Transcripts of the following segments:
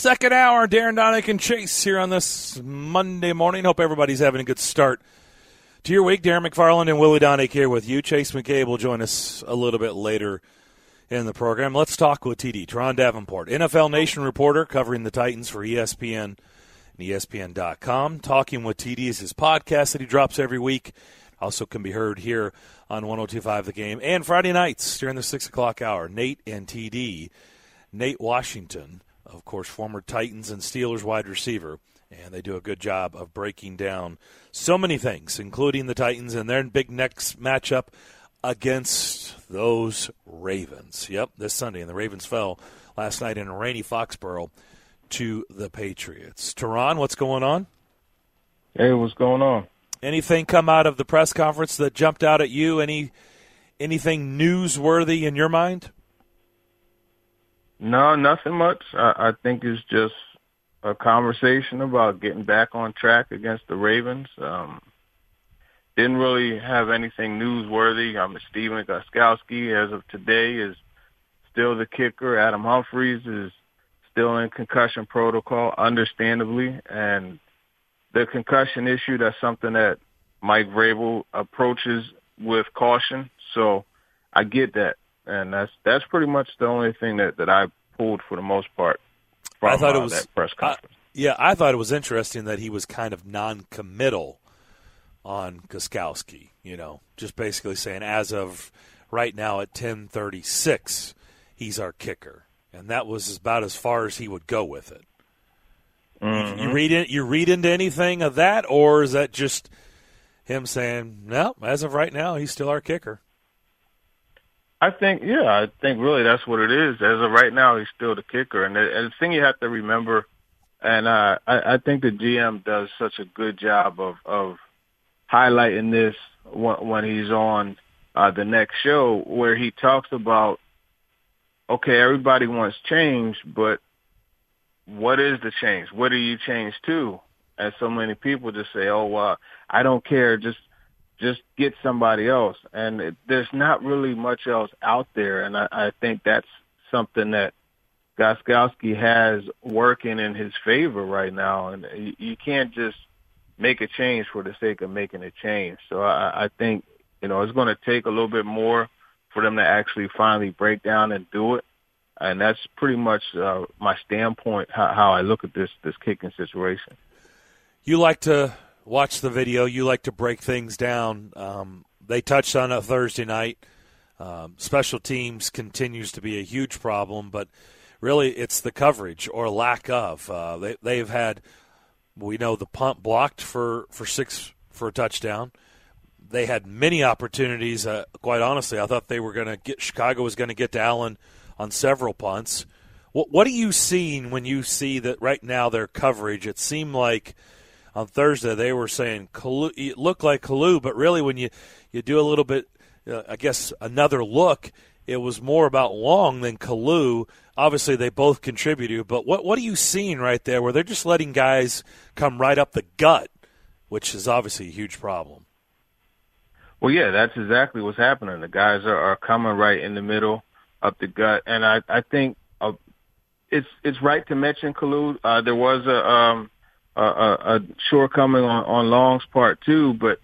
Second hour, Darren Donick and Chase here on this Monday morning. Hope everybody's having a good start to your week. Darren McFarland and Willie Donick here with you. Chase McCabe will join us a little bit later in the program. Let's talk with TD, Teron Davenport, NFL Nation reporter covering the Titans for ESPN and ESPN.com. Talking with TD is his podcast that he drops every week. Also can be heard here on 102.5 The Game. And Friday nights during the 6 o'clock hour, Nate and TD. Nate Washington, of course, former Titans and Steelers wide receiver, and they do a good job of breaking down so many things, including the Titans and their big next matchup against those Ravens. Yep, this Sunday, and the Ravens fell last night in a rainy Foxborough to the Patriots. Teron, what's going on? Hey, what's going on? Anything come out of the press conference that jumped out at you? Anything newsworthy in your mind? No, nothing much. I think it's just a conversation about getting back on track against the Ravens. Didn't really have anything newsworthy. Stephen Gostkowski, as of today, is still the kicker. Adam Humphries is still in concussion protocol, understandably. And the concussion issue, that's something that Mike Vrabel approaches with caution. So I get that. And that's pretty much the only thing that I pulled for the most part from that press conference. I thought it was interesting that he was kind of non-committal on Gostkowski, just basically saying as of right now at 10:36, he's our kicker. And that was about as far as he would go with it. Mm-hmm. You read into anything of that, or is that just him saying, no, as of right now, he's still our kicker? I think really that's what it is. As of right now, he's still the kicker. And the thing you have to remember, and I think the GM does such a good job of highlighting this when he's on the next show, where he talks about, okay, everybody wants change, but what is the change? What do you change to? And so many people just say, I don't care, just get somebody else. And there's not really much else out there. And I think that's something that Gostkowski has working in his favor right now. And you can't just make a change for the sake of making a change. So I think, it's going to take a little bit more for them to actually finally break down and do it. And that's pretty much my standpoint, how I look at this kicking situation. You like to watch the video. You like to break things down. They touched on it Thursday night. Special teams continues to be a huge problem, but really it's the coverage or lack of. They've had, we know, the punt blocked for a touchdown. They had many opportunities. Quite honestly, I thought Chicago was going to get to Allen on several punts. What are you seeing when you see that right now their coverage? It seemed like on Thursday they were saying it looked like Kalu, but really when you do a little bit, another look, it was more about Long than Kalu. Obviously they both contributed, but what are you seeing right there where they're just letting guys come right up the gut, which is obviously a huge problem? Well, yeah, that's exactly what's happening. The guys are coming right in the middle, up the gut, and I think it's right to mention Kalu. There was a shortcoming on Long's part too, but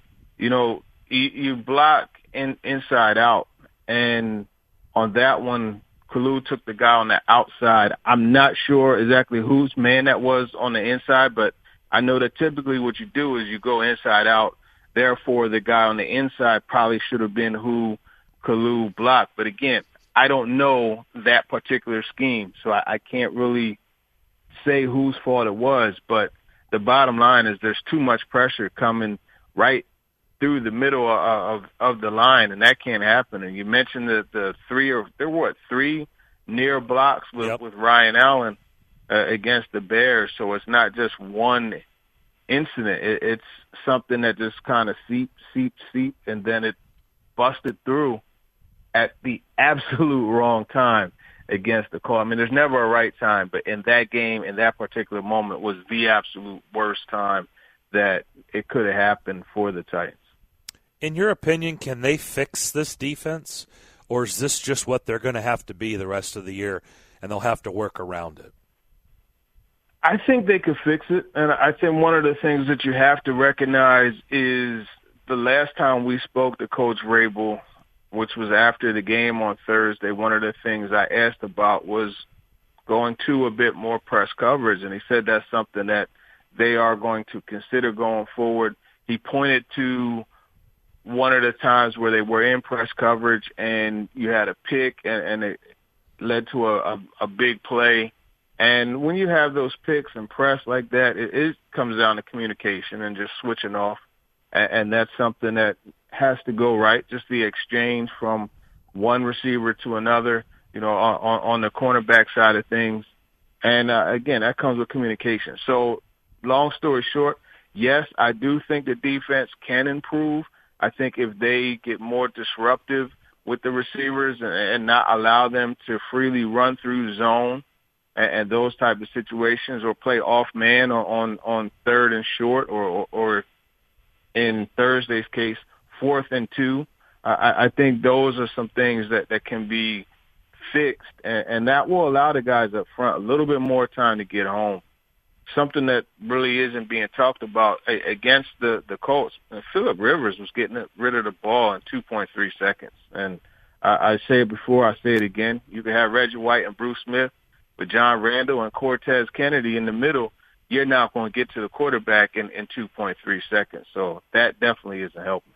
you block inside out, and on that one, Kalu took the guy on the outside. I'm not sure exactly whose man that was on the inside, but I know that typically what you do is you go inside out. Therefore, the guy on the inside probably should have been who Kalu blocked. But again, I don't know that particular scheme, so I can't really say whose fault it was. But the bottom line is there's too much pressure coming right through the middle of the line, and that can't happen. And you mentioned that there were three near blocks with Ryan Allen against the Bears, so it's not just one incident. It's something that just kind of seeped, and then it busted through at the absolute wrong time against the call. I mean, there's never a right time, but in that game, in that particular moment, was the absolute worst time that it could have happened for the Titans. In your opinion, can they fix this defense, or is this just what they're going to have to be the rest of the year, and they'll have to work around it? I think they could fix it, and I think one of the things that you have to recognize is the last time we spoke to Coach Vrabel, which was after the game on Thursday, one of the things I asked about was going to a bit more press coverage, and he said that's something that they are going to consider going forward. He pointed to one of the times where they were in press coverage and you had a pick and it led to a big play. And when you have those picks and press like that, it comes down to communication and just switching off. And that's something that has to go right, just the exchange from one receiver to another, on the cornerback side of things. And, again, that comes with communication. So long story short, yes, I do think the defense can improve. I think if they get more disruptive with the receivers and not allow them to freely run through zone and those type of situations, or play off man on third and short, or in Thursday's case, 4th and 2. I think those are some things that can be fixed, and that will allow the guys up front a little bit more time to get home. Something that really isn't being talked about against the Colts. Phillip Rivers was getting rid of the ball in 2.3 seconds. And I say it before, I say it again. You can have Reggie White and Bruce Smith, with John Randall and Cortez Kennedy in the middle. You're not going to get to the quarterback in 2.3 seconds. So that definitely isn't helping.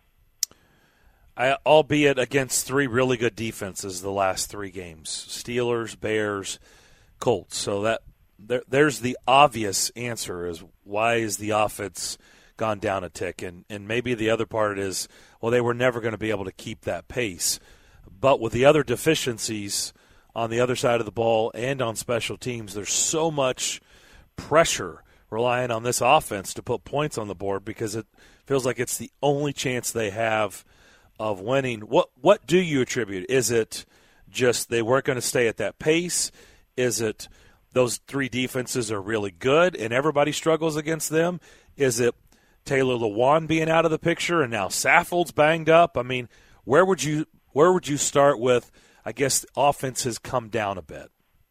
Albeit against 3 really good defenses the last 3 games: Steelers, Bears, Colts. So that there's the obvious answer, is why is the offense gone down a tick? And maybe the other part is, well, they were never going to be able to keep that pace. But with the other deficiencies on the other side of the ball and on special teams, there's so much pressure relying on this offense to put points on the board, because it feels like it's the only chance they have of winning. What do you attribute? Is it just they weren't going to stay at that pace? Is it those 3 defenses are really good and everybody struggles against them? Is it Taylor Lewan being out of the picture and now Saffold's banged up? I mean, where would you start with, I guess, the offense has come down a bit?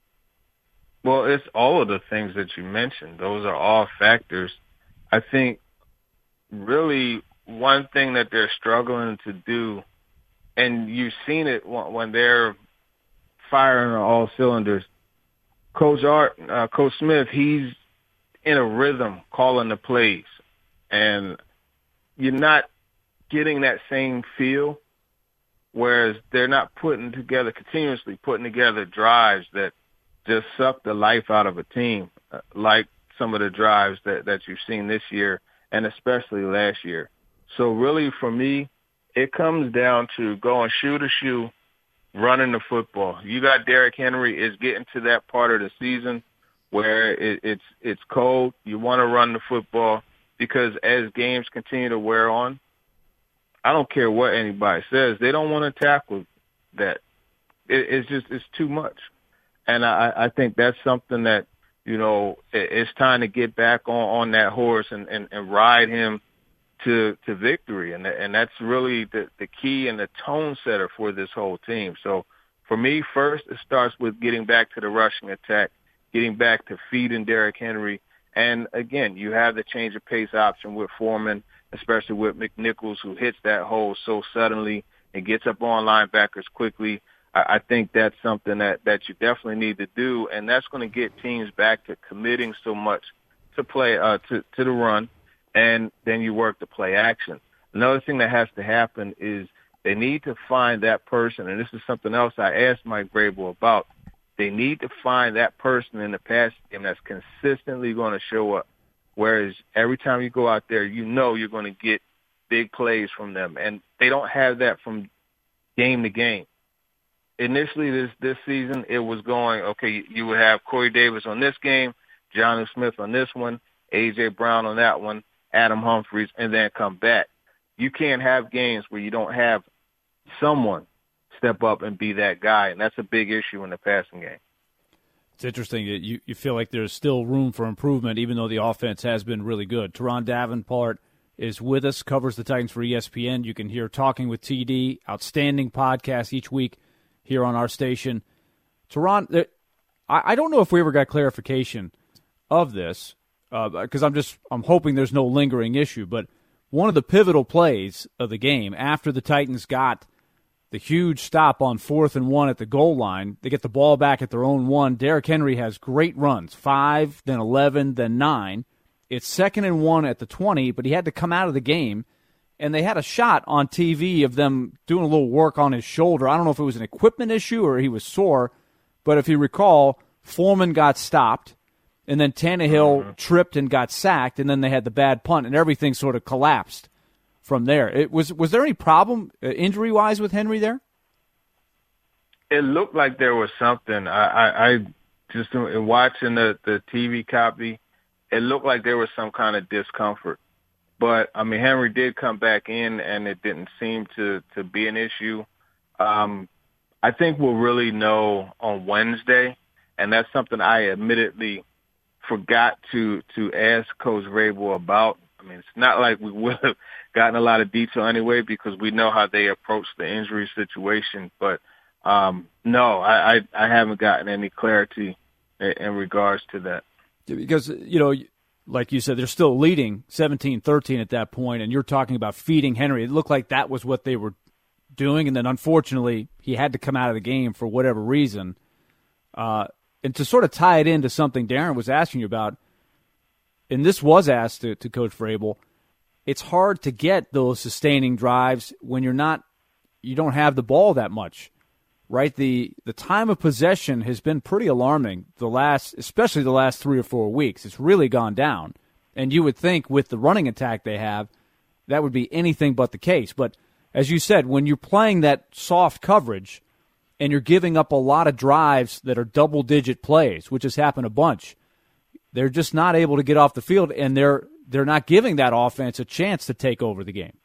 Well, it's all of the things that you mentioned. Those are all factors. I think really one thing that they're struggling to do, and you've seen it when they're firing on all cylinders, Coach Smith, he's in a rhythm calling the plays, and you're not getting that same feel, whereas they're not continuously putting together drives that just suck the life out of a team, like some of the drives that you've seen this year and especially last year. So really, for me, it comes down to going shoe to shoe, running the football. You got Derrick Henry is getting to that part of the season where it's cold. You want to run the football, because as games continue to wear on, I don't care what anybody says, they don't want to tackle that. It's too much. And I think that's something that, it's time to get back on that horse and ride him to victory. And that's really the key and the tone setter for this whole team. So for me, first, it starts with getting back to the rushing attack, getting back to feeding Derrick Henry. And again, you have the change of pace option with Foreman, especially with McNichols, who hits that hole so suddenly and gets up on linebackers quickly. I think that's something that you definitely need to do, and that's going to get teams back to committing so much to play to the run, and then you work the play action. Another thing that has to happen is they need to find that person, and this is something else I asked Mike Vrabel about. They need to find that person in the pass game that's consistently going to show up, whereas every time you go out there, you're going to get big plays from them, and they don't have that from game to game. Initially this season, it was going, okay, you would have Corey Davis on this game, Jonnu Smith on this one, A.J. Brown on that one, Adam Humphries, and then come back. You can't have games where you don't have someone step up and be that guy, and that's a big issue in the passing game. It's interesting that you feel like there's still room for improvement, even though the offense has been really good. Teron Davenport is with us, covers the Titans for ESPN. You can hear Talking with TD, outstanding podcast each week here on our station. Teron, I don't know if we ever got clarification of this, because I'm hoping there's no lingering issue, but one of the pivotal plays of the game after the Titans got the huge stop on 4th and 1 at the goal line, they get the ball back at their own 1. Derrick Henry has great runs, 5, then 11, then 9. It's 2nd and 1 at the 20, but he had to come out of the game, and they had a shot on TV of them doing a little work on his shoulder. I don't know if it was an equipment issue or he was sore, but if you recall, Foreman got stopped, and then Tannehill tripped and got sacked, and then they had the bad punt, and everything sort of collapsed from there. Was there any problem injury-wise with Henry there? It looked like there was something. I just in watching the TV copy, it looked like there was some kind of discomfort. But, I mean, Henry did come back in, and it didn't seem to be an issue. I think we'll really know on Wednesday, and that's something I admittedly forgot to ask Coach Vrabel about. I mean, it's not like we would have gotten a lot of detail anyway because we know how they approach the injury situation. But, no, I haven't gotten any clarity in regards to that. Because, like you said, they're still leading 17-13 at that point, and you're talking about feeding Henry. It looked like that was what they were doing, and then unfortunately he had to come out of the game for whatever reason. And to sort of tie it into something Darren was asking you about, and this was asked to Coach Vrabel, it's hard to get those sustaining drives when you don't have the ball that much, right? The time of possession has been pretty alarming especially the last 3 or 4 weeks. It's really gone down. And you would think with the running attack they have, that would be anything but the case. But as you said, when you're playing that soft coverage and you're giving up a lot of drives that are double-digit plays, which has happened a bunch, they're just not able to get off the field, and they're not giving that offense a chance to take over the game.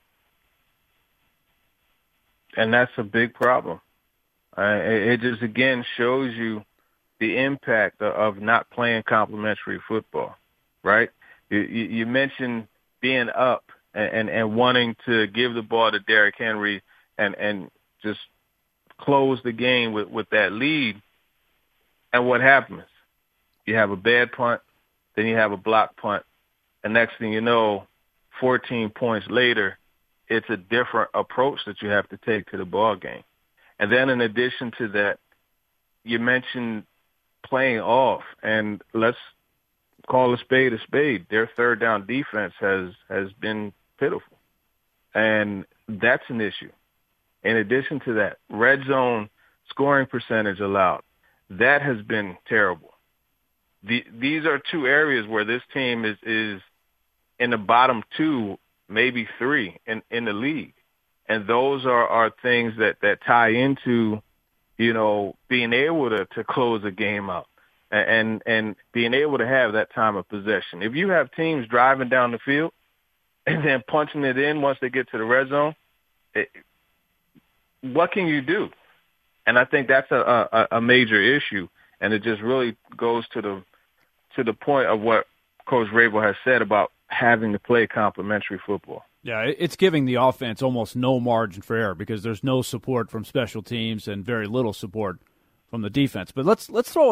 And that's a big problem. It just, again, shows you the impact of not playing complementary football, right? You mentioned being up and wanting to give the ball to Derrick Henry and just close the game with that lead. And what happens? You have a bad punt, then you have a block punt, and next thing you know, 14 points later, it's a different approach that you have to take to the ball game. And then in addition to that, you mentioned playing off, and let's call a spade a spade. Their third down defense has been pitiful, and that's an issue. In addition to that, red zone scoring percentage allowed, that has been terrible. These are two areas where this team is in the bottom 2, maybe 3 in the league. And those are things that tie into, being able to close a game out and being able to have that time of possession. If you have teams driving down the field and then punching it in once they get to the red zone, what can you do? And I think that's a major issue. And it just really goes to the point of what Coach Vrabel has said about having to play complementary football. Yeah, it's giving the offense almost no margin for error because there's no support from special teams and very little support from the defense. But let's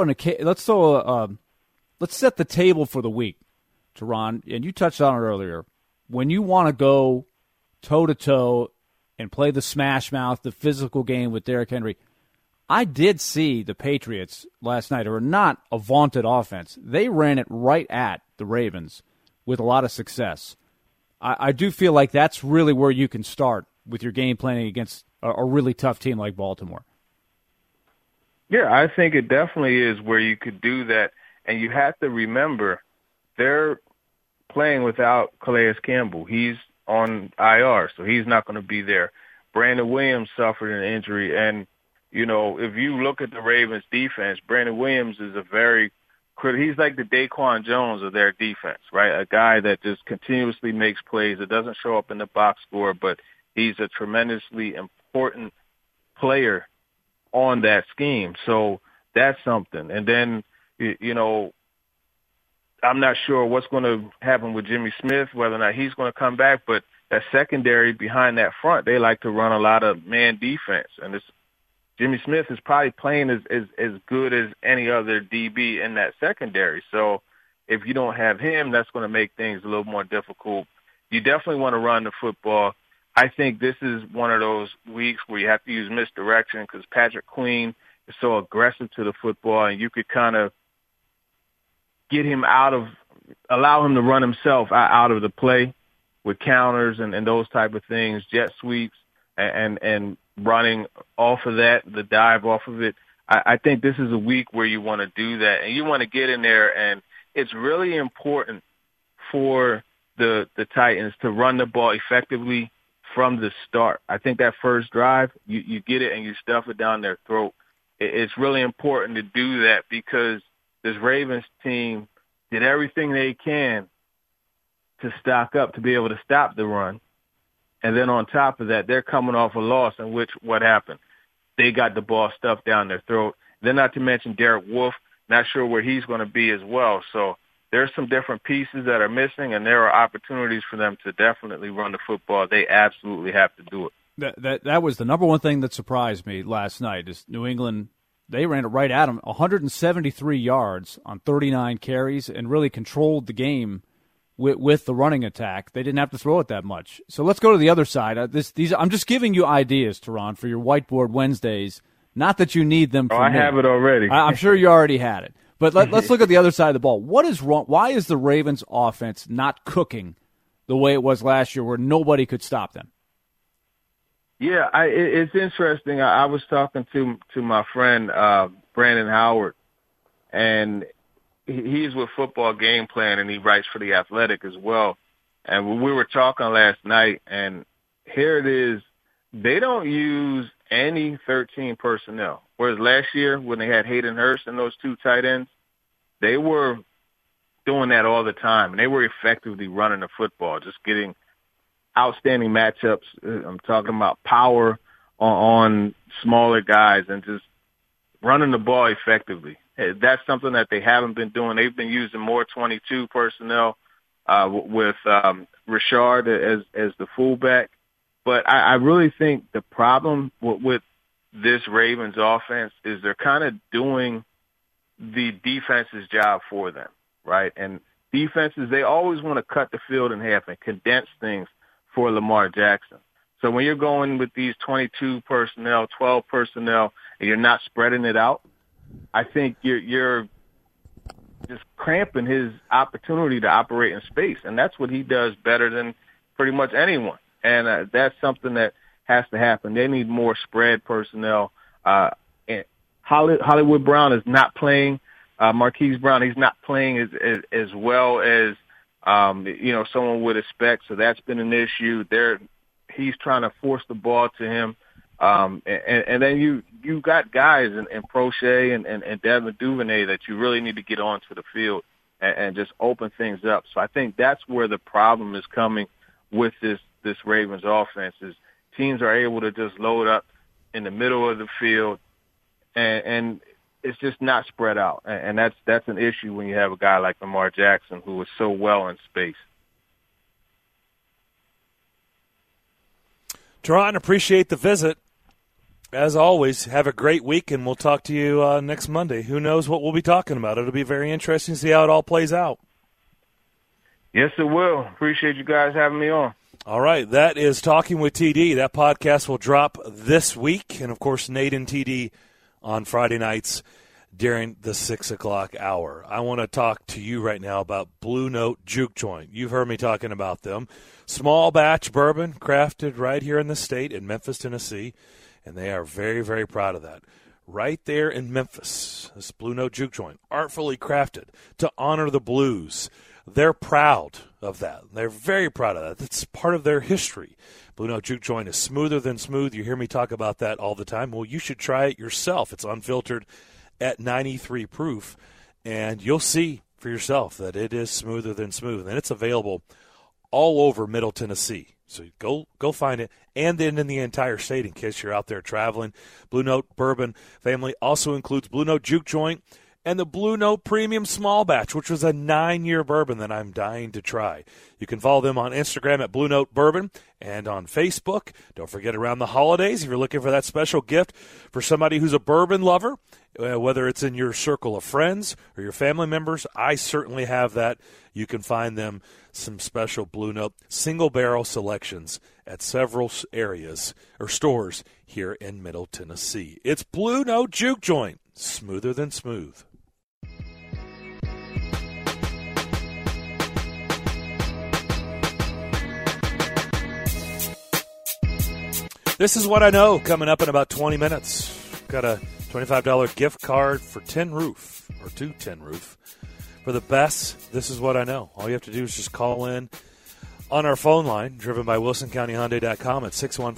set the table for the week, Teron. And you touched on it earlier. When you want to go toe to toe and play the smash mouth, the physical game with Derrick Henry, I did see the Patriots last night, who are not a vaunted offense. They ran it right at the Ravens with a lot of success. I do feel like that's really where you can start with your game planning against a really tough team like Baltimore. Yeah, I think it definitely is where you could do that. And you have to remember, they're playing without Calais Campbell. He's on IR, so he's not going to be there. Brandon Williams suffered an injury, and if you look at the Ravens defense, Brandon Williams is he's like the Daquan Jones of their defense, right? A guy that just continuously makes plays. It doesn't show up in the box score, but he's a tremendously important player on that scheme. So that's something. And then, I'm not sure what's going to happen with Jimmy Smith, whether or not he's going to come back, but that secondary behind that front, they like to run a lot of man defense. And Jimmy Smith is probably playing as good as any other DB in that secondary. So, if you don't have him, that's going to make things a little more difficult. You definitely want to run the football. I think this is one of those weeks where you have to use misdirection because Patrick Queen is so aggressive to the football, and you could kind of get him allow him to run himself out of the play with counters and those type of things, jet sweeps, and running off of that, the dive off of it. I think this is a week where you want to do that, and you want to get in there, and it's really important for the Titans to run the ball effectively from the start. I think that first drive, you get it and you stuff it down their throat. It's really important to do that because this Ravens team did everything they can to stock up to be able to stop the run. And then on top of that, they're coming off a loss in which what happened? They got the ball stuffed down their throat. Then not to mention Derek Wolfe, not sure where he's going to be as well. So there's some different pieces that are missing, and there are opportunities for them to definitely run the football. They absolutely have to do it. That was the number one thing that surprised me last night is New England, they ran it right at them, 173 yards on 39 carries and really controlled the game with the running attack. They didn't have to throw it that much. So let's go to the other side. I'm just giving you ideas, Teron, for your Whiteboard Wednesdays. Not that you need them from me. I have it already. I'm sure you already had it. But let's look at the other side of the ball. What is wrong? Why is the Ravens' offense not cooking the way it was last year where nobody could stop them? Yeah, it's interesting. I was talking to my friend Brandon Howard, and he's with Football Game Plan, and he writes for The Athletic as well. And we were talking last night, and here it is. They don't use any 13 personnel. Whereas last year when they had Hayden Hurst and those two tight ends, they were doing that all the time, and they were effectively running the football, just getting outstanding matchups. I'm talking about power on smaller guys and just running the ball effectively. That's something that they haven't been doing. They've been using more 22 personnel with Richard as the fullback. But I really think the problem with this Ravens offense is they're kind of doing the defense's job for them, right? And defenses, they always want to cut the field in half and condense things for Lamar Jackson. So when you're going with these 22 personnel, 12 personnel, and you're not spreading it out, I think you're just cramping his opportunity to operate in space. And that's what he does better than pretty much anyone. And that's something that has to happen. They need more spread personnel. And Hollywood Brown is not playing. Marquise Brown, he's not playing as well as someone would expect. So that's been an issue. He's trying to force the ball to him. And then you got guys in Prochet and Devin Duvernay that you really need to get onto the field and just open things up. So I think that's where the problem is coming with this Ravens offense is teams are able to just load up in the middle of the field and it's just not spread out. And that's an issue when you have a guy like Lamar Jackson who is so well in space. Teron, appreciate the visit. As always, have a great week, and we'll talk to you next Monday. Who knows what we'll be talking about. It'll be very interesting to see how it all plays out. Yes, it will. Appreciate you guys having me on. All right, that is Talking with TD. That podcast will drop this week. And, of course, Nate and TD on Friday nights during the 6 o'clock hour. I want to talk to you right now about Blue Note Juke Joint. You've heard me talking about them. Small batch bourbon crafted right here in the state in Memphis, Tennessee. And they are very, very proud of that. Right there in Memphis, this Blue Note Juke Joint, artfully crafted to honor the blues. They're proud of that. They're very proud of that. That's part of their history. Blue Note Juke Joint is smoother than smooth. You hear me talk about that all the time. Well, you should try it yourself. It's unfiltered at 93 proof, and you'll see for yourself that it is smoother than smooth. And it's available all over Middle Tennessee. So go find it, and then in the entire state in case you're out there traveling. Blue Note Bourbon family also includes Blue Note Juke Joint and the Blue Note Premium Small Batch, which was a 9-year bourbon that I'm dying to try. You can follow them on Instagram at Blue Note Bourbon and on Facebook. Don't forget, around the holidays, if you're looking for that special gift for somebody who's a bourbon lover, whether it's in your circle of friends or your family members, I certainly have that. You can find them some special Blue Note single barrel selections at several areas or stores here in Middle Tennessee. It's Blue Note Juke Joint, smoother than smooth. This is what I know coming up in about 20 minutes. Got a $25 gift card for Tin Roof, or to Tin Roof. For the best, this is what I know. All you have to do is just call in on our phone line, driven by WilsonCountyHyundai.com at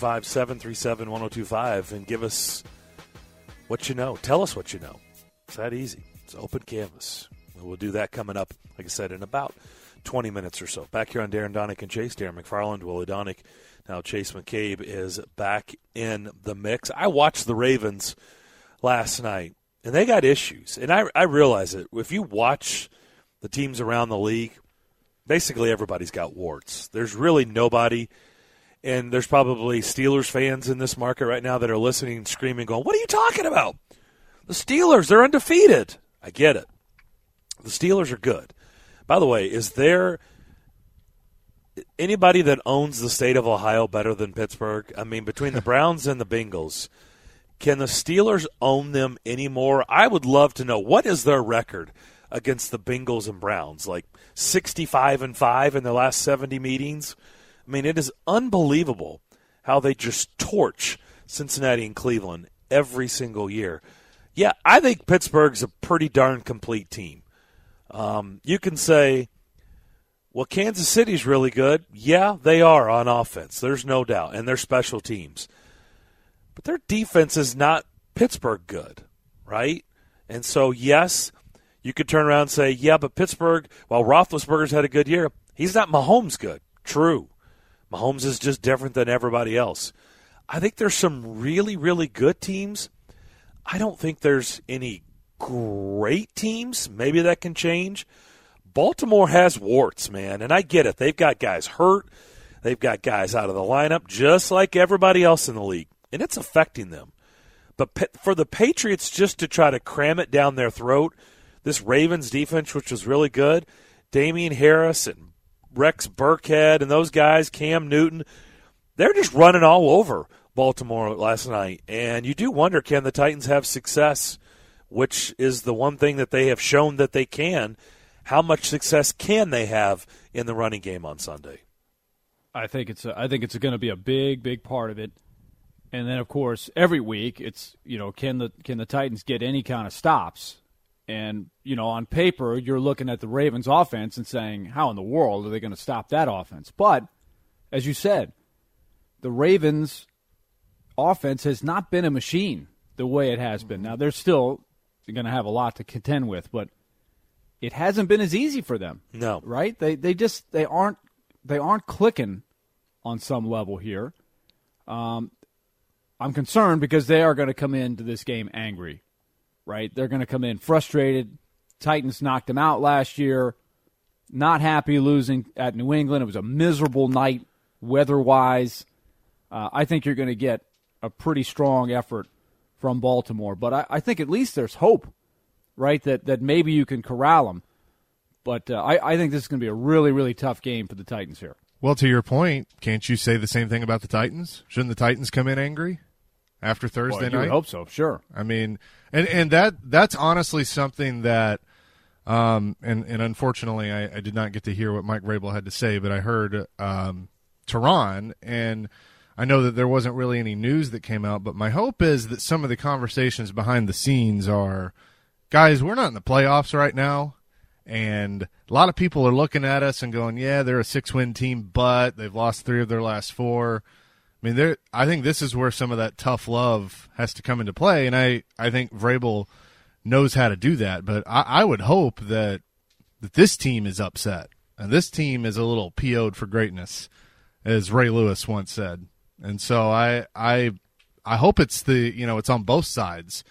615-737-1025, and give us what you know. Tell us what you know. It's that easy. It's open canvas. We'll do that coming up, like I said, in about 20 minutes or so. Back here on Darren Donick and Chase. Darren McFarland, Willie Donick. Now Chase McCabe is back in the mix. I watched the Ravens last night, and they got issues. And I realize it. If you watch the teams around the league, basically everybody's got warts. There's really nobody, and there's probably Steelers fans in this market right now that are listening and screaming, going, what are you talking about? The Steelers, they're undefeated. I get it. The Steelers are good. By the way, is there anybody that owns the state of Ohio better than Pittsburgh? I mean, between the Browns and the Bengals, can the Steelers own them anymore? I would love to know, what is their record against the Bengals and Browns? Like 65-5 in their last 70 meetings? I mean, it is unbelievable how they just torch Cincinnati and Cleveland every single year. Yeah, I think Pittsburgh's a pretty darn complete team. You can say, well, Kansas City's really good. Yeah, they are on offense. There's no doubt. And they're special teams. But their defense is not Pittsburgh good, right? And so, yes, you could turn around and say, yeah, but Pittsburgh, while Roethlisberger's had a good year, he's not Mahomes good. True. Mahomes is just different than everybody else. I think there's some really, really good teams. I don't think there's any great teams. Maybe that can change. Baltimore has warts, man, and I get it. They've got guys hurt. They've got guys out of the lineup just like everybody else in the league, and it's affecting them. But for the Patriots just to try to cram it down their throat, this Ravens defense, which was really good, Damian Harris and Rex Burkhead and those guys, Cam Newton, they're just running all over Baltimore last night. And you do wonder, can the Titans have success, which is the one thing that they have shown that they can. How much success can they have in the running game on Sunday? I think it's going to be a big part of it. And then, of course, every week it's, can the Titans get any kind of stops? And, on paper, you're looking at the Ravens offense and saying, how in the world are they going to stop that offense? But, as you said, the Ravens offense has not been a machine the way it has been. Now, they're still going to have a lot to contend with, but it hasn't been as easy for them. No. Right? They aren't clicking on some level here. I'm concerned because they are going to come into this game angry. Right? They're going to come in frustrated. Titans knocked them out last year. Not happy losing at New England. It was a miserable night weather-wise. I think you're going to get a pretty strong effort from Baltimore. But I think at least there's hope, right, that maybe you can corral them. But I think this is going to be a really, really tough game for the Titans here. Well, to your point, can't you say the same thing about the Titans? Shouldn't the Titans come in angry after Thursday night? I would hope so, sure. I mean, and that's honestly something that, and unfortunately I did not get to hear what Mike Vrabel had to say, but I heard Tehran, and I know that there wasn't really any news that came out, but my hope is that some of the conversations behind the scenes are, guys, we're not in the playoffs right now, and a lot of people are looking at us and going, yeah, they're a 6-win team, but they've lost 3 of their last 4. I mean, I think this is where some of that tough love has to come into play, and I think Vrabel knows how to do that. But I would hope that this team is upset, and this team is a little PO'd for greatness, as Ray Lewis once said. And so I hope it's it's on both sides,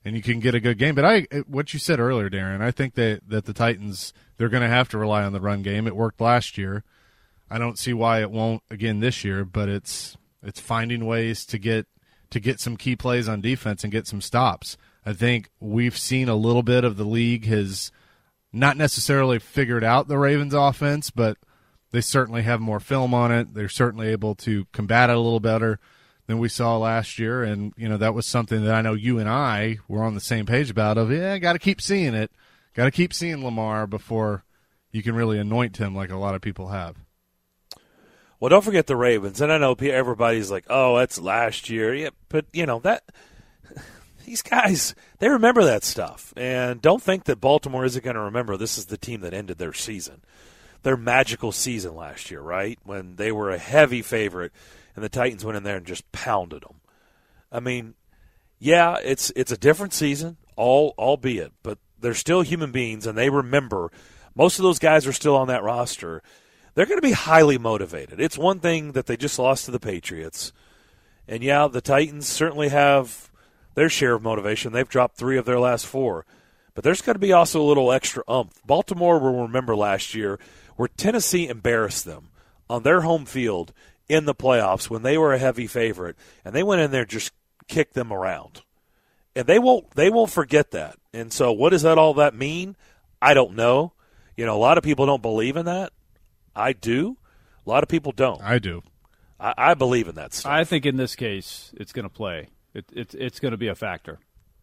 and you can get a good game. But what you said earlier, Darren, I think that the Titans, they're going to have to rely on the run game. It worked last year. I don't see why it won't again this year, but it's finding ways to get some key plays on defense and get some stops. I think we've seen a little bit of the league has not necessarily figured out the Ravens offense, but they certainly have more film on it. They're certainly able to combat it a little better than we saw last year. And, that was something that I know you and I were on the same page about got to keep seeing it. Got to keep seeing Lamar before you can really anoint him like a lot of people have. Well, don't forget the Ravens. And I know everybody's like, oh, that's last year. Yeah, but, that these guys, they remember that stuff. And don't think that Baltimore isn't going to remember this is the team that ended their season. Their magical season last year, right, when they were a heavy favorite and the Titans went in there and just pounded them. I mean, yeah, it's a different season, albeit, but they're still human beings, and they remember. Most of those guys are still on that roster. They're going to be highly motivated. It's one thing that they just lost to the Patriots. And, yeah, the Titans certainly have their share of motivation. They've dropped 3 of their last 4. But there's going to be also a little extra oomph. Baltimore will remember last year where Tennessee embarrassed them on their home field in the playoffs when they were a heavy favorite, and they went in there and just kicked them around. And they won't forget that. And so what does all that mean? I don't know. A lot of people don't believe in that. I do. A lot of people don't. I do. I believe in that stuff. I think in this case it's going to play. It's going to be a factor.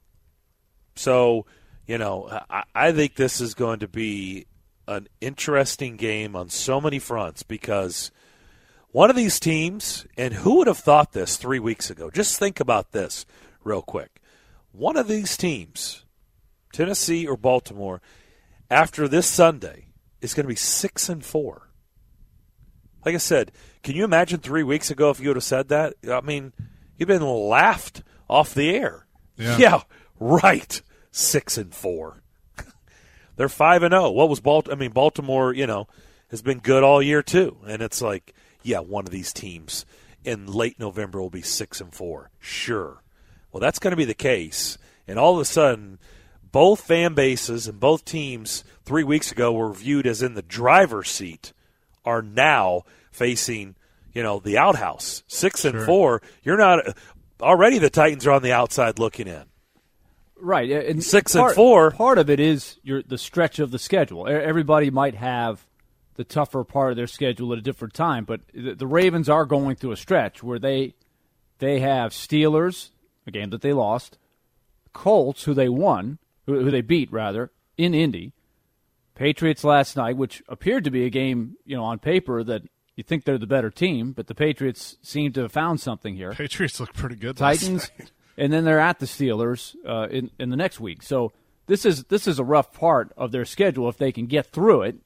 So, I think this is going to be an interesting game on so many fronts because one of these teams, and who would have thought this 3 weeks ago? Just think about this real quick. One of these teams, Tennessee or Baltimore, after this Sunday is going to be 6-4. Like I said, can you imagine 3 weeks ago if you would have said that? I mean, you'd been laughed off the air. Yeah right. 6-4. They're 5-0. What was Baltimore? I mean, Baltimore, has been good all year too. And it's like, yeah, one of these teams in late November will be 6-4. Sure. Well, that's going to be the case. And all of a sudden, both fan bases and both teams 3 weeks ago were viewed as in the driver's seat are now facing, the outhouse. 6-4. You're not already. The Titans are on the outside looking in. Right, and 6-4. Part of it is the stretch of the schedule. Everybody might have the tougher part of their schedule at a different time, but the Ravens are going through a stretch where they have Steelers, a game that they lost, Colts, who they beat in Indy, Patriots last night, which appeared to be a game, on paper that you think they're the better team, but the Patriots seem to have found something here. Patriots look pretty good. Titans, and then they're at the Steelers in the next week. So this is a rough part of their schedule if they can get through it,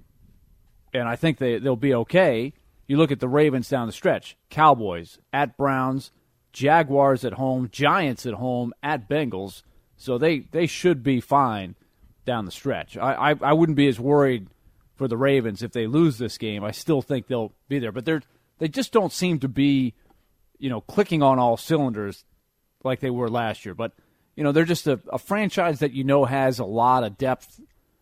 and I think they'll be okay. You look at the Ravens down the stretch: Cowboys at Browns, Jaguars at home, Giants at home, at Bengals. So they should be fine down the stretch. I wouldn't be as worried for the Ravens if they lose this game. I still think they'll be there. But they just don't seem to be, clicking on all cylinders like they were last year. But, they're just a franchise that has a lot of depth,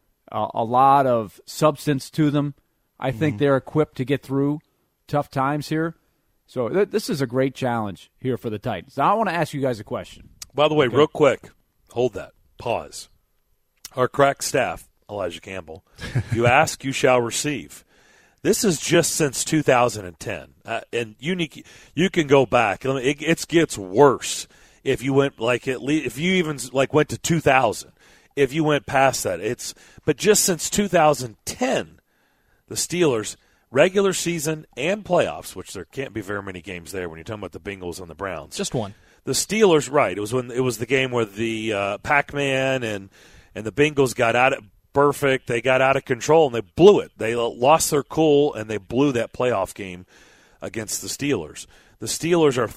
a lot of substance to them. I think they're equipped to get through tough times here. So this is a great challenge here for the Titans. Now I want to ask you guys a question. By the way, real quick, hold that. Pause. Our crack staff, Elijah Campbell, you ask, you shall receive. This is just since 2010. And you can go back. It gets worse if you went if you even went to 2000. If you went past that, but just since 2010, the Steelers, regular season and playoffs, which there can't be very many games there when you're talking about the Bengals and the Browns. Just one. The Steelers, right? It was the game where the Pac-Man and the Bengals got out of perfect. They got out of control and they blew it. They lost their cool and they blew that playoff game against the Steelers. The Steelers are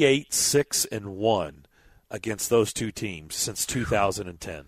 38-6-1 against those two teams since 2010.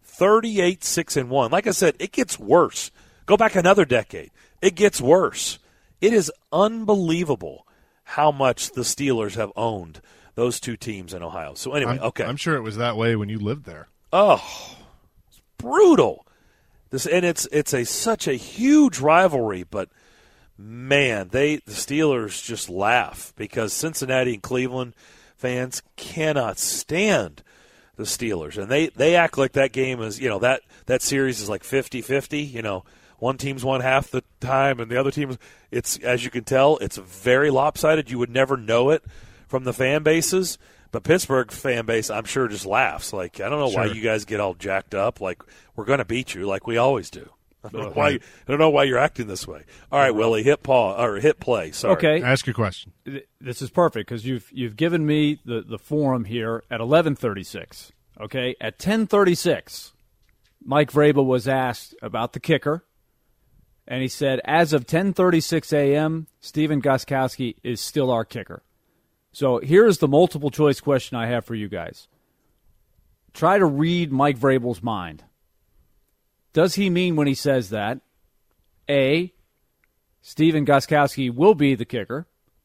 38-6-1. Like I said, it gets worse. Go back another decade. It gets worse. It is unbelievable how much the Steelers have owned those two teams in Ohio. So anyway, I'm sure it was that way when you lived there. Oh, it's brutal. It's such a huge rivalry, but man, the Steelers just laugh because Cincinnati and Cleveland fans cannot stand the Steelers, and they act like that game is, that series is like 50-50. One team's won half the time, and the other team, it's, as you can tell, it's very lopsided. You would never know it from the fan bases, but Pittsburgh fan base, I'm sure, just laughs. Like, I don't know why you guys get all jacked up. Like, we're going to beat you, like we always do. I don't know why you're acting this way. All right, Willie, hit play. Sorry. Okay, ask your question. This is perfect because you've given me the forum here at 11:36. Okay, at 10:36, Mike Vrabel was asked about the kicker, and he said, as of 10:36 a.m., Stephen Gostkowski is still our kicker. So here's the multiple choice question I have for you guys. Try to read Mike Vrabel's mind. Does he mean when he says that, A, Stephen Gostkowski will be the kicker,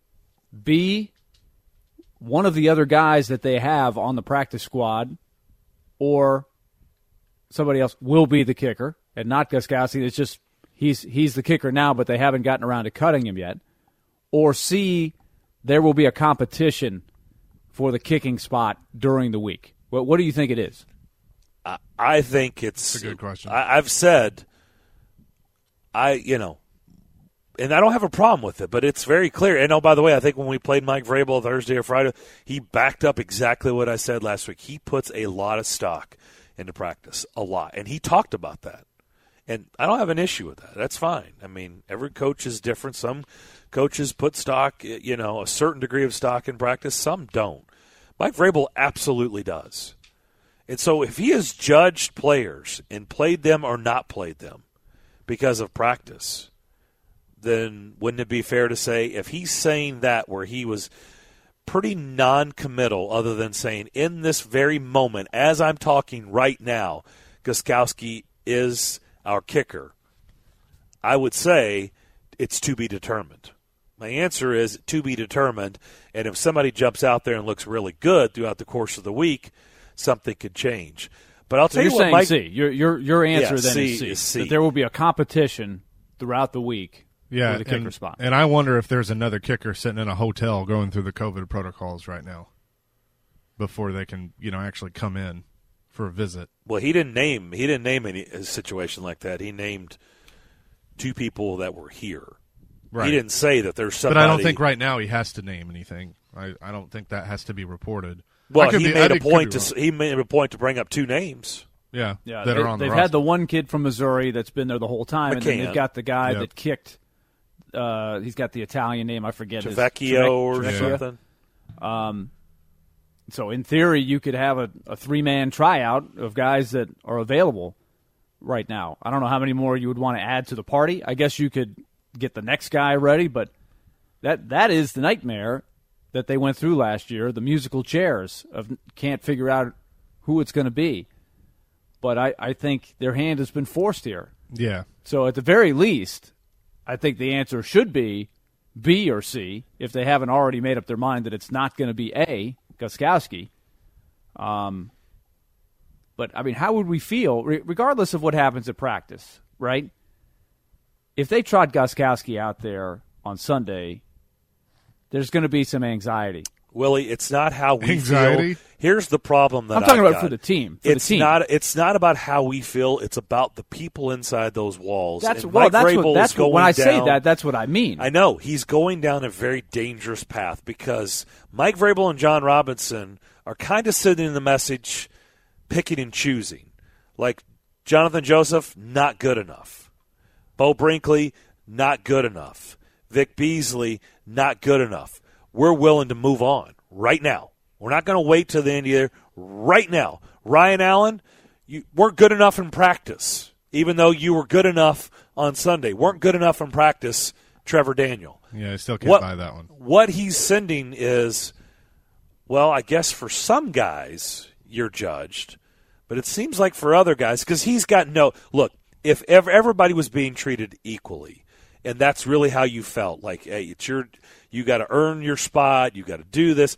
B, one of the other guys that they have on the practice squad, or somebody else will be the kicker, and not Gostkowski, it's just he's the kicker now, but they haven't gotten around to cutting him yet, or C, there will be a competition for the kicking spot during the week. What do you think it is? I think it's a good question. I've said, and I don't have a problem with it, but it's very clear. And, by the way, I think when we played Mike Vrabel Thursday or Friday, he backed up exactly what I said last week. He puts a lot of stock into practice, a lot. And he talked about that. And I don't have an issue with that. That's fine. I mean, every coach is different. Some coaches put stock, a certain degree of stock in practice. Some don't. Mike Vrabel absolutely does. And so if he has judged players and played them or not played them because of practice, then wouldn't it be fair to say if he's saying that where he was pretty non-committal other than saying in this very moment, as I'm talking right now, Gostkowski is our kicker, I would say it's to be determined. My answer is to be determined, and if somebody jumps out there and looks really good throughout the course of the week, something could change. But I'll tell you what, Mike. C. Your answer then is C. That there will be a competition throughout the week for the kicker spot. And I wonder if there's another kicker sitting in a hotel going through the COVID protocols right now before they can, actually come in for a visit. Well, he didn't name any situation like that. He named two people that were here. Right. He didn't say that there's somebody. But I don't think right now he has to name anything. I don't think that has to be reported. Well, he made a point to bring up two names. Yeah, that are on the roster. They've had the one kid from Missouri that's been there the whole time, and then they've got the guy that kicked. He's got the Italian name. I forget. Trevecchio or something. So in theory, you could have a three-man tryout of guys that are available right now. I don't know how many more you would want to add to the party. I guess you could get the next guy ready, but that is the nightmare that they went through last year, the musical chairs of can't figure out who it's going to be. But I think their hand has been forced here. Yeah. So at the very least, I think the answer should be B or C if they haven't already made up their mind that it's not going to be A, Gostkowski. But, I mean, how would we feel, regardless of what happens at practice, right? If they trot Gostkowski out there on Sunday, there's going to be some anxiety. Willie, it's not how we feel. Here's the problem that I'm talking about for the team. It's not about how we feel. It's about the people inside those walls. When I say that, that's what I mean. I know. He's going down a very dangerous path because Mike Vrabel and John Robinson are kind of sending the message, picking and choosing. Like Jonathan Joseph, not good enough. Bo Brinkley, not good enough. Vic Beasley, not good enough. We're willing to move on right now. We're not going to wait till the end of the year. Right now. Ryan Allen, you weren't good enough in practice, even though you were good enough on Sunday. Weren't good enough in practice, Trevor Daniel. Yeah, I still can't buy that one. What he's sending is, well, I guess for some guys you're judged, but it seems like for other guys, because he's got look, if everybody was being treated equally, and that's really how you felt, like, hey, you got to earn your spot, you got to do this,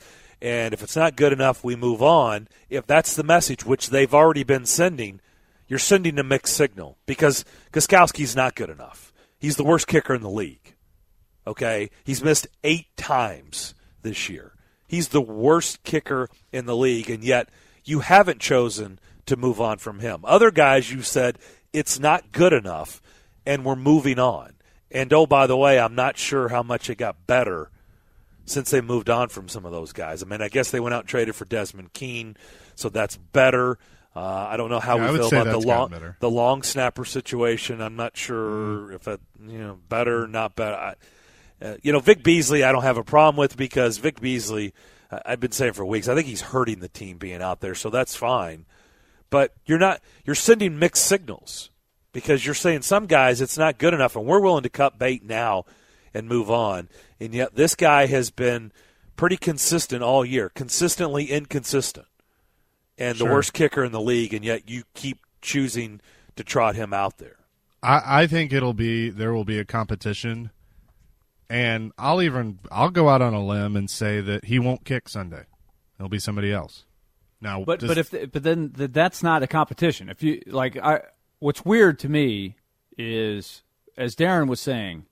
And if it's not good enough, we move on. If that's the message, which they've already been sending, you're sending a mixed signal because Gostkowski's not good enough. He's the worst kicker in the league. Okay? He's missed 8 times this year. He's the worst kicker in the league, and yet you haven't chosen to move on from him. Other guys, you said, it's not good enough, and we're moving on. And, oh, by the way, I'm not sure how much it got better since they moved on from some of those guys. I mean, I guess they went out and traded for Desmond Keene, so that's better. I don't know how we feel about the long snapper situation. I'm not sure if that, better, not better. Vic Beasley I don't have a problem with because Vic Beasley, I've been saying for weeks, I think he's hurting the team being out there, so that's fine. But you're sending mixed signals because you're saying some guys it's not good enough, and we're willing to cut bait now and move on. And yet this guy has been pretty consistent all year, consistently inconsistent, and the worst kicker in the league, and yet you keep choosing to trot him out there. I think there will be a competition, and I'll go out on a limb and say that he won't kick Sunday. It'll be somebody else. Now, but then that's not a competition. If you what's weird to me is, as Darren was saying,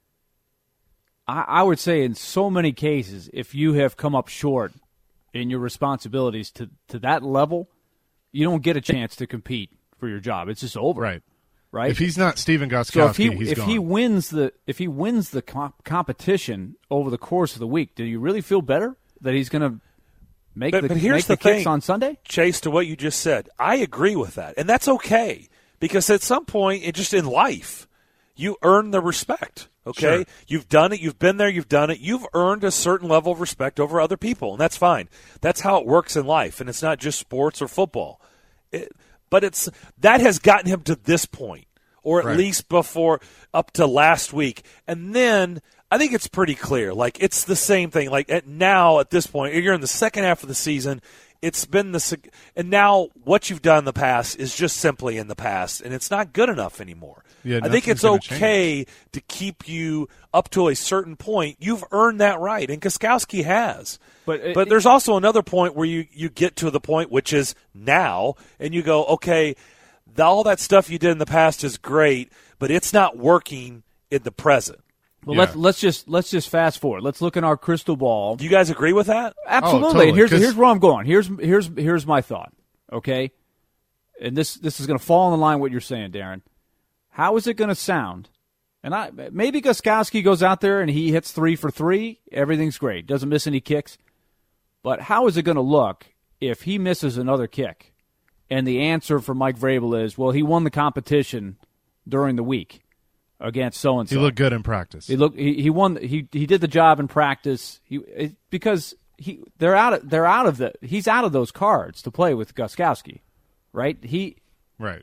I would say in so many cases, if you have come up short in your responsibilities to that level, you don't get a chance to compete for your job. It's just over. Right? If he's not Stephen Gostkowski, he's gone. If he wins the competition over the course of the week, do you really feel better that he's going to make the kicks on Sunday? Chase, to what you just said, I agree with that, and that's okay because at some point, just in life, you earn the respect. Okay? Sure. You've done it. You've been there. You've done it. You've earned a certain level of respect over other people, and that's fine. That's how it works in life, and it's not just sports or football. But that has gotten him to this point, or at least before up to last week. And then I think it's pretty clear. Like, it's the same thing. Like, at this point, you're in the second half of the season. It's been and now what you've done in the past is just simply in the past, and it's not good enough anymore. Yeah, I think it's okay to keep you up to a certain point. You've earned that right, and Gostkowski has. But there's also another point where you get to the point, which is now, and you go, okay, all that stuff you did in the past is great, but it's not working in the present. Well, let's just fast forward. Let's look in our crystal ball. Do you guys agree with that? Absolutely. Totally. And here's where I'm going. Here's my thought. Okay, and this is going to fall in line with what you're saying, Darren. How is it going to sound? And maybe Gostkowski goes out there and he hits 3 for 3. Everything's great. Doesn't miss any kicks. But how is it going to look if he misses another kick? And the answer from Mike Vrabel is, well, he won the competition during the week against so-and-so. He looked good in practice. He won. He did the job in practice. Because he's out of those cards to play with Gostkowski, right? Right.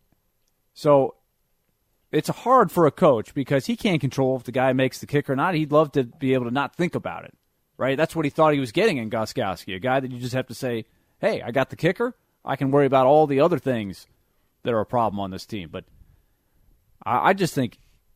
So it's hard for a coach because he can't control if the guy makes the kick or not. He'd love to be able to not think about it, right? That's what he thought he was getting in Gostkowski, a guy that you just have to say, hey, I got the kicker. I can worry about all the other things that are a problem on this team. But I just think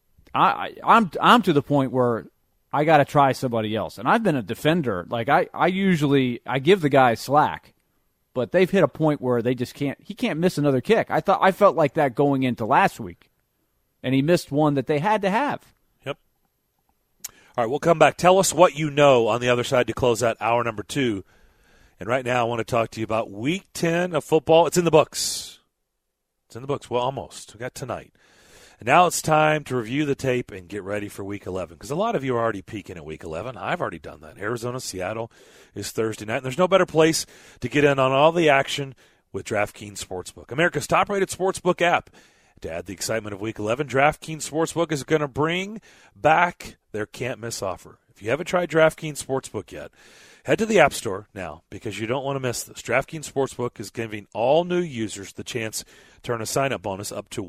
I'm to the point where I got to try somebody else. And I've been a defender. Like I usually give the guys slack, but they've hit a point where they just can't. He can't miss another kick. I felt like that going into last week, and he missed one that they had to have. Yep. All right, we'll come back. Tell us what you know on the other side to close out hour number 2. And right now I want to talk to you about Week 10 of football. It's in the books. Well, almost. We got tonight. And now it's time to review the tape and get ready for Week 11 because a lot of you are already peaking at Week 11. I've already done that. Arizona, Seattle is Thursday night. And there's no better place to get in on all the action with DraftKings Sportsbook, America's top-rated sportsbook app. To add the excitement of Week 11, DraftKings Sportsbook is going to bring back their can't-miss offer. If you haven't tried DraftKings Sportsbook yet, head to the App Store now because you don't want to miss this. DraftKings Sportsbook is giving all new users the chance to earn a sign-up bonus up to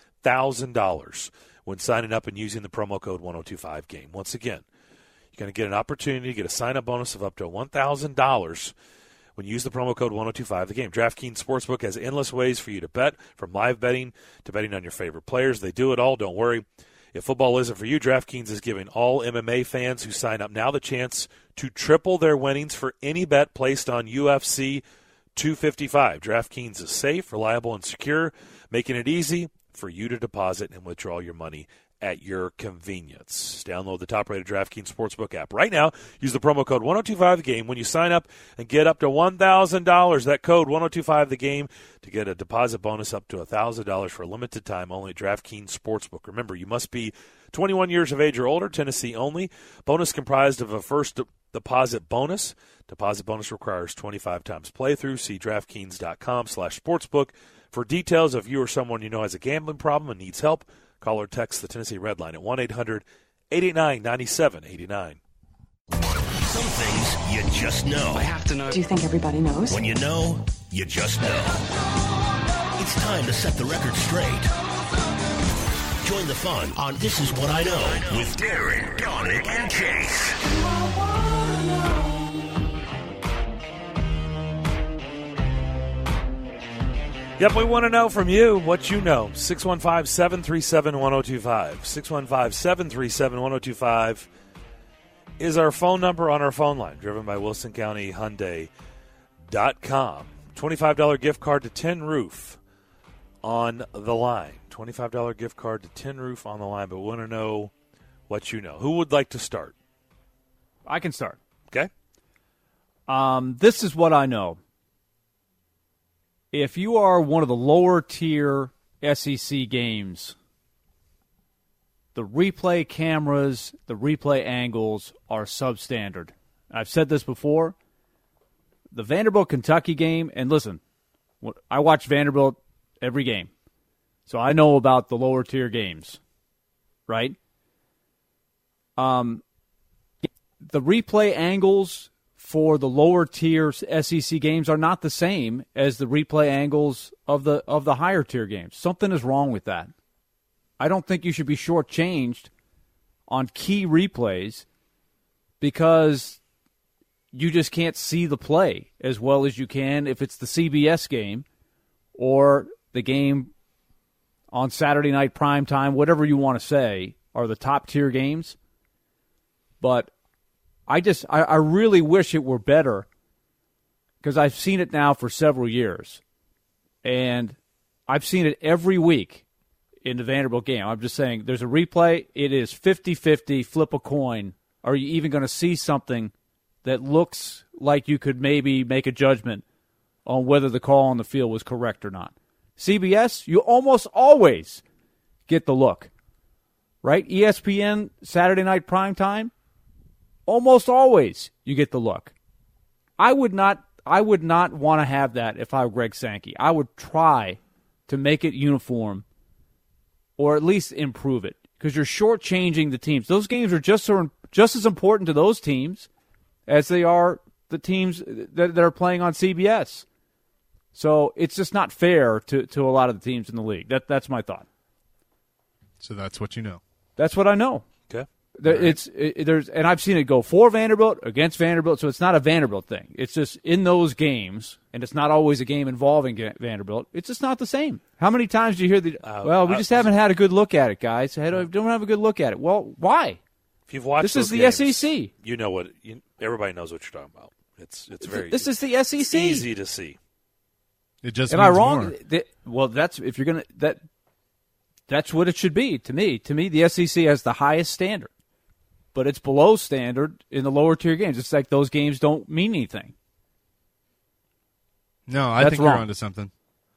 $1,000 when signing up and using the promo code 1025GAME. Once again, you're going to get an opportunity to get a sign-up bonus of up to $1,000 when you use the promo code 1025TheGame. DraftKings Sportsbook has endless ways for you to bet, from live betting to betting on your favorite players. They do it all, don't worry. If football isn't for you, DraftKings is giving all MMA fans who sign up now the chance to triple their winnings for any bet placed on UFC 255. DraftKings is safe, reliable, and secure, making it easy for you to deposit and withdraw your money at your convenience. Download the top-rated DraftKings Sportsbook app right now. Use the promo code 1025TheGame when you sign up and get up to $1,000. That code 1025TheGame to get a deposit bonus up to $1,000 for a limited time only at DraftKings Sportsbook. Remember, you must be 21 years of age or older, Tennessee only. Bonus comprised of a first deposit bonus. Deposit bonus requires 25 times playthrough. See DraftKings.com/sportsbook for details. If you or someone you know has a gambling problem and needs help, call or text the Tennessee Red Line at 1-800-889-9789. Some things you just know. I have to know. Do you think everybody knows? When you know, you just know. It's time to set the record straight. Join the fun on This Is What I Know with Darren, Dominic, and Chase. Yep, we want to know from you what you know. 615-737-1025. 615-737-1025 is our phone number on our phone line, driven by WilsonCountyHyundai.com. $25 gift card to Tin Roof on the line. $25 gift card to Tin Roof on the line, but we want to know what you know. Who would like to start? I can start. Okay. This is what I know. If you are one of the lower tier SEC games, the replay cameras, the replay angles are substandard. I've said this before. The Vanderbilt-Kentucky game, and listen, I watch Vanderbilt every game, so I know about the lower tier games, right? The replay angles for the lower tier SEC games are not the same as the replay angles of the higher tier games. Something is wrong with that. I don't think you should be shortchanged on key replays because you just can't see the play as well as you can if it's the CBS game or the game on Saturday night primetime, whatever you want to say, are the top tier games. But I really wish it were better because I've seen it now for several years. And I've seen it every week in the Vanderbilt game. I'm just saying there's a replay. It is 50-50, flip a coin. Are you even going to see something that looks like you could maybe make a judgment on whether the call on the field was correct or not? CBS, you almost always get the look, right? ESPN, Saturday night primetime, almost always you get the look. I would not want to have that if I were Greg Sankey. I would try to make it uniform or at least improve it because you're shortchanging the teams. Those games are just as important to those teams as they are the teams that are playing on CBS. So it's just not fair to a lot of the teams in the league. That's my thought. So that's what you know. That's what I know. Okay. And I've seen it go for Vanderbilt, against Vanderbilt, so it's not a Vanderbilt thing. It's just in those games, and it's not always a game involving Vanderbilt. It's just not the same. How many times do you hear we just haven't had a good look at it, guys. Don't have a good look at it. Well, why? If you've watched this those is the games, SEC. You know what? Everybody knows what you're talking about. It's very. This is the SEC. It's easy to see. It just. Am means I wrong? More. Well, that's if you're gonna that. That's what it should be to me. To me, the SEC has the highest standard, but it's below standard in the lower tier games. It's like those games don't mean anything. No, I think you're onto something.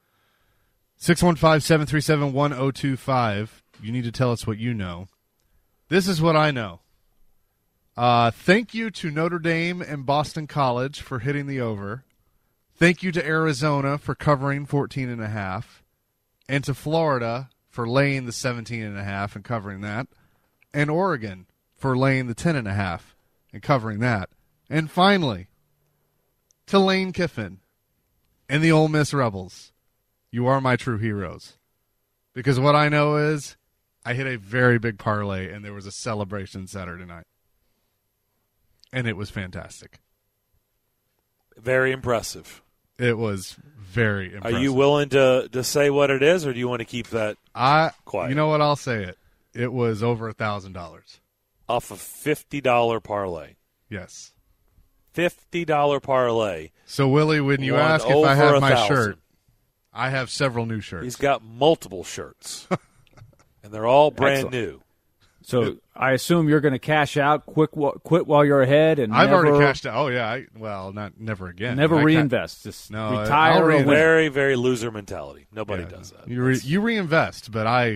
615-737-1025. You need to tell us what you know. This is what I know. Thank you to Notre Dame and Boston College for hitting the over. Thank you to Arizona for covering 14.5. And to Florida for laying the 17.5 and covering that. And Oregon for laying the 10.5 and covering that. And finally, to Lane Kiffin and the Ole Miss Rebels. You are my true heroes. Because what I know is I hit a very big parlay and there was a celebration Saturday night. And it was fantastic. Very impressive. It was very impressive. Are you willing to say what it is, or do you want to keep that quiet? You know what? I'll say it. it was over $1,000. Off a $50 parlay. Yes. $50 parlay. So, Willie, when you Won ask if I over have my 1,000. shirt, I have several new shirts. He's got multiple shirts, and they're all brand new. So I assume you're going to cash out, quit while you're ahead, and I've never, already cashed out. Oh, yeah. Not never again. Never I reinvest. Just No, retire. I'll or reinvest. win. Very, very loser mentality. Nobody does that. You reinvest, but I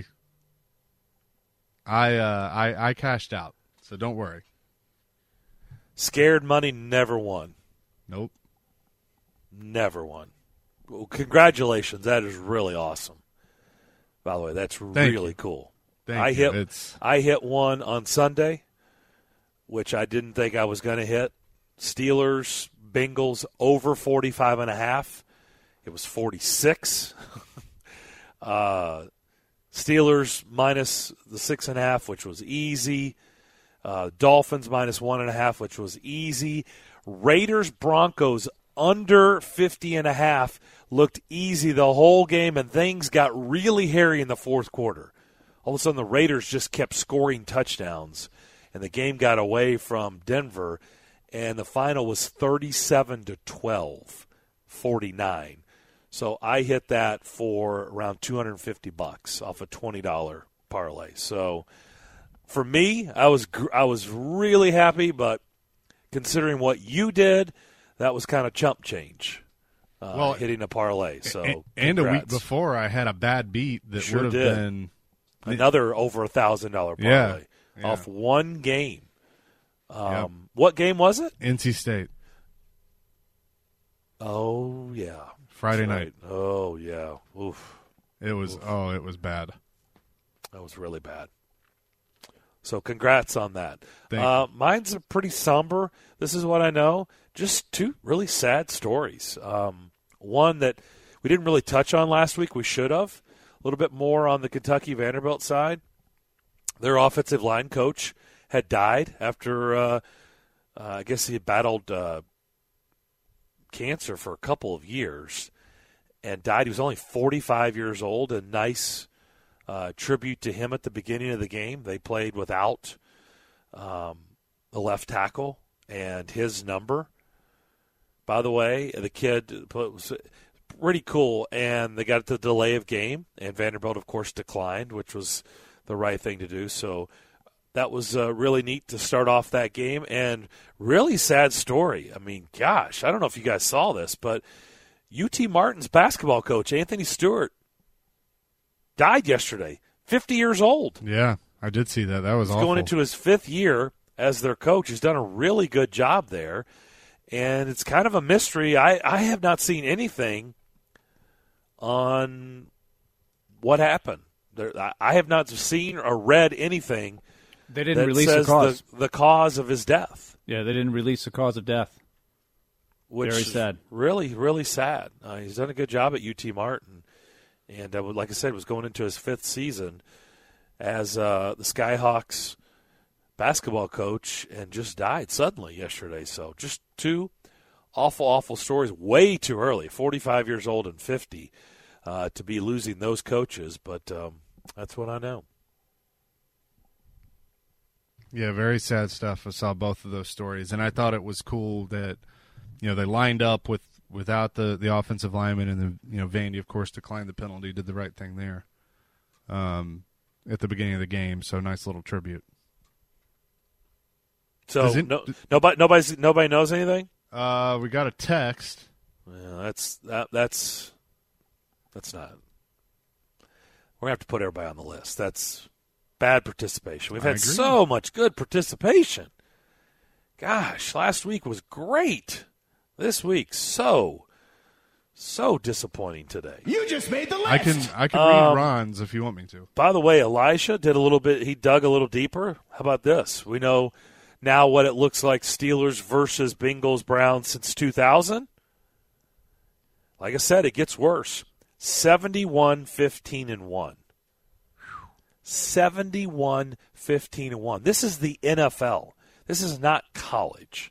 cashed out, so don't worry. Scared money never won. Nope. Never won. Well, congratulations. That is really awesome. By the way, that's really cool. Thank you. I hit one on Sunday, which I didn't think I was going to hit. Steelers, Bengals over 45.5. It was 46. Steelers minus the 6.5, which was easy. Dolphins minus 1.5, which was easy. Raiders, Broncos under 50.5 looked easy the whole game, and things got really hairy in the fourth quarter. All of a sudden, the Raiders just kept scoring touchdowns, and the game got away from Denver, and the final was 37-12, 49. So I hit that for around $250 off a $20 parlay. So for me, I was really happy, but considering what you did, that was kind of chump change. Hitting a parlay. So and a week before, I had a bad beat that would have been another over $1,000 parlay Yeah. off one game. What game was it? NC State. Oh yeah, Friday That's night. right. Oh yeah, oof. It was it was bad. That was really bad. So congrats on that. Thank you. Mine's a pretty somber. This is what I know. Just two really sad stories. One that we didn't really touch on last week. We should have. A little bit more on the Kentucky Vanderbilt side. Their offensive line coach had died after, I guess he had battled cancer for a couple of years and died. He was only 45 years old. A nice tribute to him at the beginning of the game. They played without the left tackle and his number. By the way, the kid was pretty cool, and they got the delay of game, and Vanderbilt, of course, declined, which was the right thing to do. So that was really neat to start off that game, and really sad story. I mean, gosh, I don't know if you guys saw this, but UT Martin's basketball coach, Anthony Stewart, died yesterday, 50 years old. Yeah, I did see that. That was awful. He's going into his fifth year as their coach. He's done a really good job there, and it's kind of a mystery. I have not seen anything on what happened. I have not seen or read anything They didn't that release says the cause. the cause of his death. Yeah, they didn't release the cause of death. Which Very is sad. Really, really sad. He's done a good job at UT Martin. And like I said, was going into his fifth season as the Skyhawks basketball coach and just died suddenly yesterday. So just two awful, awful stories way too early, 45 years old and 50, to be losing those coaches. But that's what I know. Yeah, very sad stuff. I saw both of those stories, and I thought it was cool that they lined up without the offensive lineman, and then Vandy, of course, declined the penalty, did the right thing there at the beginning of the game. So nice little tribute. So nobody knows anything. We got a text. Yeah, that's not. We're gonna have to put everybody on the list. That's bad participation. We've had so much good participation. Gosh, last week was great. This week, so disappointing today. You just made the list. I can read Ron's if you want me to. By the way, Elisha did a little bit. He dug a little deeper. How about this? We know now what it looks like Steelers versus Bengals Browns since 2000. Like I said, it gets worse. 71-15-1. 71-15-1. This is the NFL. This is not college.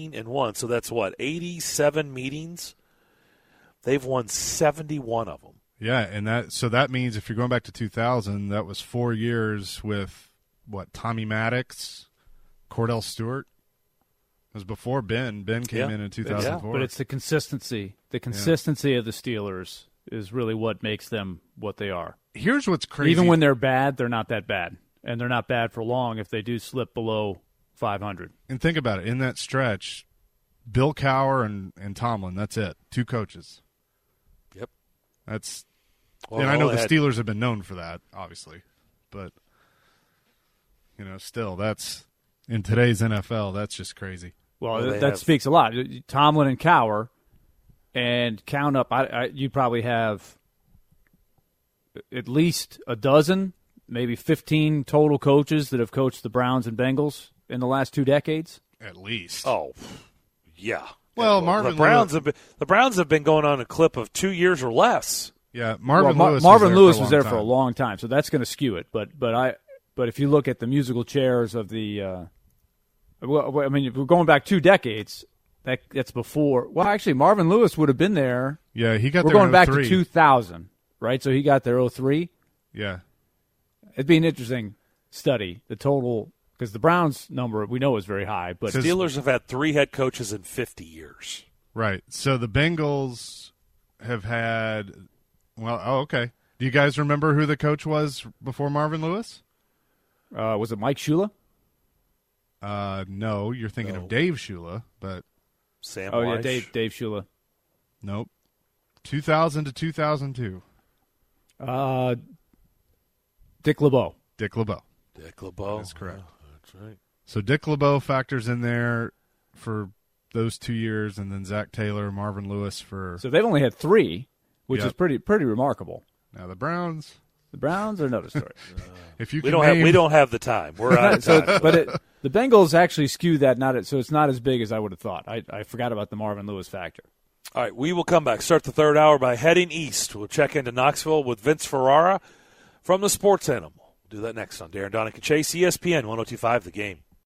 71-15-1. So that's what, 87 meetings? They've won 71 of them. Yeah, and that means if you're going back to 2000, that was 4 years with Tommy Maddox, Cordell Stewart. It was before Ben. Ben came in 2004. But it's the consistency. The consistency of the Steelers is really what makes them what they are. Here's what's crazy. Even when they're bad, they're not that bad. And they're not bad for long if they do slip below 500. And think about it. In that stretch, Bill Cowher and Tomlin, that's it. 2 coaches. Yep. That's Well, and I know the Steelers have been known for that, obviously. But, still, that's in today's NFL, that's just crazy. Well, that speaks a lot. Tomlin and Cowher, and count up, you probably have at least a dozen, maybe 15 total coaches that have coached the Browns and Bengals in the last 2 decades. At least. Oh, yeah. Well, the Browns have been going on a clip of 2 years or less. Yeah, Marvin Lewis was there for a long time, so that's going to skew it. But if you look at the musical chairs of the if we're going back 2 decades, that's before. Well, actually, Marvin Lewis would have been there. Yeah, he got there. We're going back to 2000, right? So he got there 2003. Yeah, it'd be an interesting study. The total, because the Browns number we know is very high, but Steelers have had 3 head coaches in 50 years. Right. So the Bengals have had. Well, okay. Do you guys remember who the coach was before Marvin Lewis? Was it Mike Shula? No, you're thinking of Dave Shula, but Sam. Yeah, Dave Shula. Nope. 2000 to 2002. Dick LeBeau. Dick LeBeau. That's correct. That's right. So Dick LeBeau factors in there for those 2 years, and then Zach Taylor, Marvin Lewis for. So they've only had 3, which is pretty remarkable. Now the Browns. The Browns are another story. If you we don't have the time. We're out of time. The Bengals actually skewed that, so it's not as big as I would have thought. I forgot about the Marvin Lewis factor. All right, we will come back. Start the third hour by heading east. We'll check into Knoxville with Vince Ferrara from the Sports Animal. We'll do that next on Darren Donick and Chase, ESPN 102.5 The Game.